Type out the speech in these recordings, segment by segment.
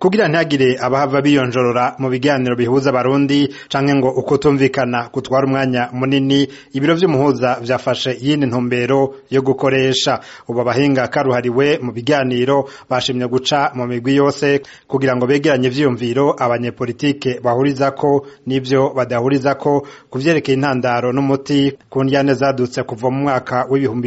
kugira ntihagire abahava biyonjorora mu biganiro bihuza abarundi canke ngo ukutumvikana gutwara umwanya munini, ibiro vy'umuhuza vyafashe yindi ntumbero yo gukoresha. Ubu abahinga karuhariwe mu biganiro bashimye guca mu migwi yose kugira ngo begeranye ivyiyumviro abanyepolitike bahurizako n'ivyo badahurizako kuvyerekeye intandaro n'umuti ku ndyane zadutse kuva mu mwaka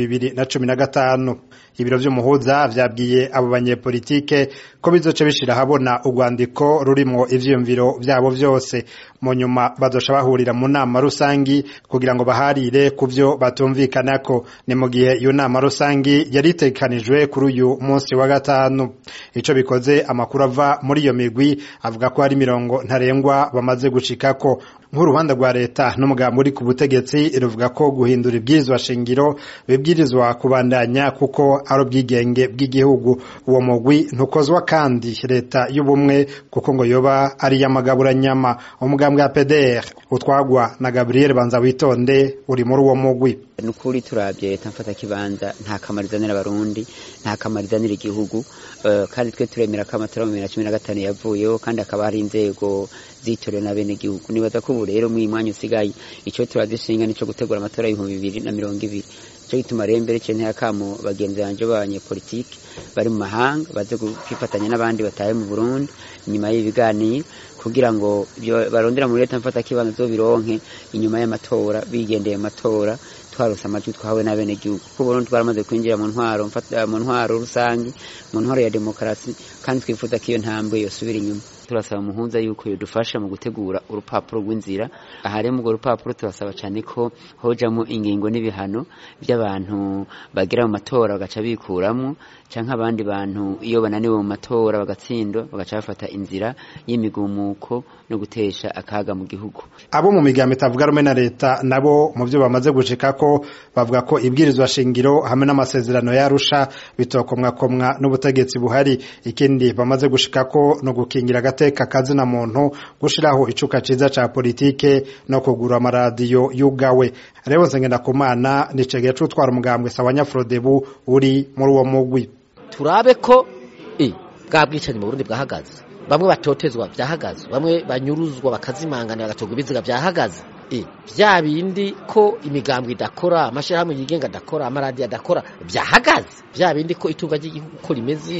w'2015. Ibiro vy'umuhuza vyabwiye abo banyepolitike ko bizoce bishira habona urwandiko rurimwo ivyiyumviro vyabo vyose. Mu nyuma bazosha bahurira mu nama rusangi kugira ngo baharire kuvyo batumvikanako. Ni mu gihe iyo nama rusangi yari itegekanijwe kuri uyu munsi wa gatanu. Ico bikoze amakuru ava muri iyo migwi avuga ko hari mirongo ntarengwa bamaze gushikako. Nk'uruhande rwa leta n'umugambi uri ku butegetsi ruvuga ko guhindura ibwirizwa shingiro bibwirizwa kubandanya kuko ari ubwigenge bw'igihugu. Uwo mugwi ntukozwa kandi leta y'ubumwe kuko ngo yoba ari y'amagaburanyama. Umugambi wa PDR utwagwa na Gabriel Banzawitonde uri muri uwo mugwi. Nukuri turavye leta mfata kibanza nta kamarizanira abarundi, nta kamarizanira igihugu, kandi twe turemera ko amatora mu 2015 yavuyeho kandi akaba hari inzego zitorewe na bene gihugu. Nibaza ko ubu rero mu mwanya usigaye ico turazishinga nico gutegura amatora y'2020. Cyo gituma rero mbere cyane yakamo bagenzi banje b'abanyepolitike bari mu mahanga baze kwifatanya n'abandi bataye mu Burundi nyuma y'ibiganiro kugira ngo barondera muri leta mfata kibanza zo bironke inyuma y'amatora bigendeye amatora twarose amajwi twahawe na bene gihugu ko Burundi twaramaze kwinjira mu ntwaro rusangi, mu ntwaro ya demokarasi, kandi twifuza ko iyo ntambwe yosubira inyuma. Turasaba umuhuza yuko yodufasha mu gutegura urupapuro rw'inzira. Ahari mu rupapuro turasaba cyane ko hojamo ingingo n'ibihano by'abantu bagira mu matora bagaca bikuramo, canke abandi bantu iyo bananiwe mu matora bagatsindwa bagaca bafata inzira y'imigumuko no gutesha akaga mu gihugu. Abo mu migambi itavuga rumwe na leta nabo mu byo bamaze gushikako bavuga ko ibwirizwa shingiro hamwe n'amasezerano yarusha bitokomwakomwa n'ubutegetsi buhari. Ikindi bamaze gushikako no gukingira agateka kazina muntu, gushiraho icuka ciza ca politike no kugura amaradiyo yugawe. Rero Nsengendakumana nicegeye cutwara umugambwe Sawanya Frodebu uri muri uwo mugwi. Turabe ko bwabwicanye mu Burundi bwahagaze, bamwe batotezwa byahagaze, bamwe banyuruzwa bakazimangana bagatogwa ibiziga byahagaze. Vya bindi ko imigambwe idakora, amashirahamwe yigenga adakora, amaradiyo adakora byahagaze. Vya bindi ko itunga ry'igihugu ko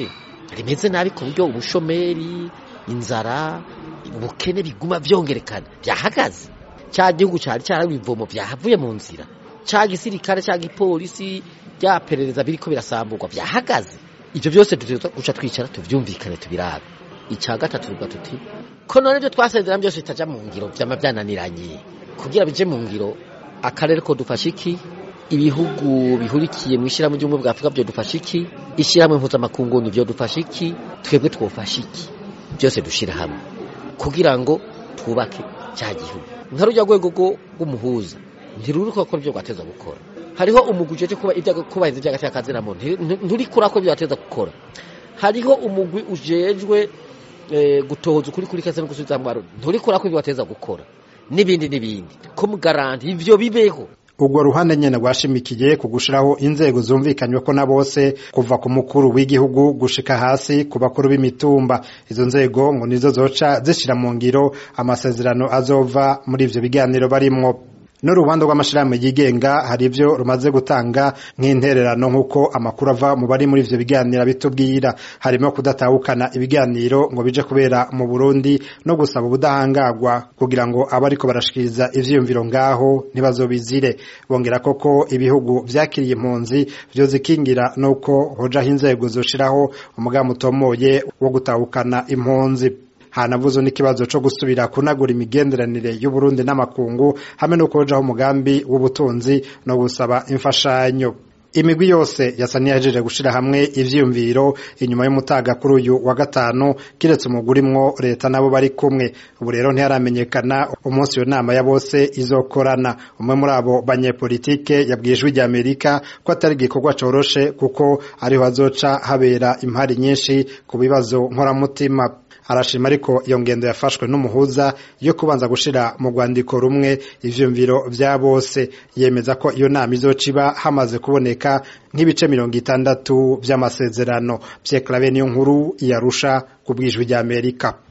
rimeze nabi ku buryo ubushomeri, inzara, ubukene biguma vyongerekana byahagaze. Cya gihugu cyari cyarabivomo byahavuye mu nzira, cya gisirikare cya gipolisi byaperereza biriko birasamburwa byahagaze. Ivyo byose guca twicara tuvyumvikane tubirabe. Icya gatatu tuvuga tuti ko none byo twasezerana byose bitaja mu ngiro byamavyananiranye kugira bije mu ngiro. Akarere ko dufashiki, ibihugu bihurikiye mu ishirahamwe ry'ubumwe bwa Afrika byo dufashiki, ishirahamwe mpuzamakungu ni byo dufashiki, twebwe twofashiki, byose dushira hamwe kugira ngo twubake cya gihugu. Ntarujya rwego rw'umuhuza ntiruruko ko byo gwateza gukora. Hariho umuguje cyo kubahiriza iby'agateka kazina muntu nturikura ko byateza gukora. Hariho umugwi ujejwe gutohoza kuri kaze no gusubiza mu Barundi nturikura ko byateza gukora, n'ibindi ko mugaranti ivyo bibeho. Ubwo ruhande nyene rwashimikiye kugushiraho inzego zumvikanywe ko na bose kuva ku mukuru w'igihugu gushika hasi ku bakuru b'imitumba. Izo nzego ngo nizo zoca zishira mu ngiro amasezerano azova muri ivyo biganiro barimwo. N'uruhande rw'amashirahamwe yigenga hari ivyo rumaze gutanga nk'intererano nk'uko amakuru ava mu bari muri ivyo biganiro bitubwira. Harimo kudatahukana ibiganiro ngo bije kubera mu Burundi no gusaba ubudahangagwa kugira ngo abariko barashikiriza ivyiyumviro ngaho ntibazobizire. Bongera koko ibihugu vyakiriye impunzi vyo zikingira nuko hojaho inzego zoshiraho umugambi utomoye wo gutahukana impunzi. Hanavuzo n'ikibazo cyo gusubira kunagura imigenderanire y'u Burundi n'amakungu hamwe no kojaho umugambi w'ubutunzi no gusaba imfashanyo. Imigwi yose yasani yajeje gushira hamwe ivyiyumviro inyuma y'umutaga kuri uyu wa gatanu kiretse umugurimwo leta nabo bari kumwe. Ubu rero ntiharamenyekana umunsi yo nama ya bose izokorana. Umwe muri abo banyepolitike yabwijwe rya Amerika ko atari gikorwa coroshe kuko ariho azoca habera impari nyinshi ku bibazo nkoramutima. Arashima ariko iyo ngendo yafashwe n'umuhuza yo kubanza gushira mu rwandiko rumwe ivyumviro vya bose. Yemeza ko iyo nama izociba hamaze kuboneka Amerika nk'ibice 60 vy'amasezerano. Pierre Claver niyo nkuru yarusha kubwijwi rya Amerika.